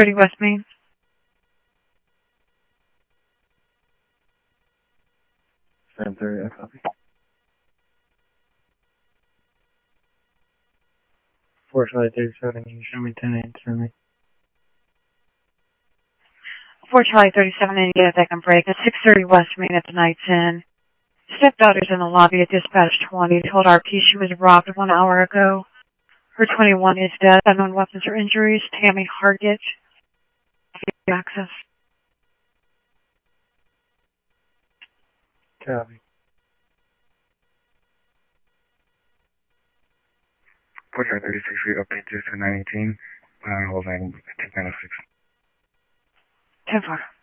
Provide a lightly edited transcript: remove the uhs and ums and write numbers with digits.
30 West Main. 7:30, I copy. 4 Charlie 37, can you show me 10-8 for me? 4 Charlie 37, and get a second break at 6:30 West Main at the Night's Inn. Stepdaughter's in the lobby at dispatch 20. Told RP she was robbed 1 hour ago. Her 21 is dead. Unknown weapons or injuries. Tammy Hargett. Access. Copy. 4 Charlie 36, we update this to 918. Holding 10-6. 10-4.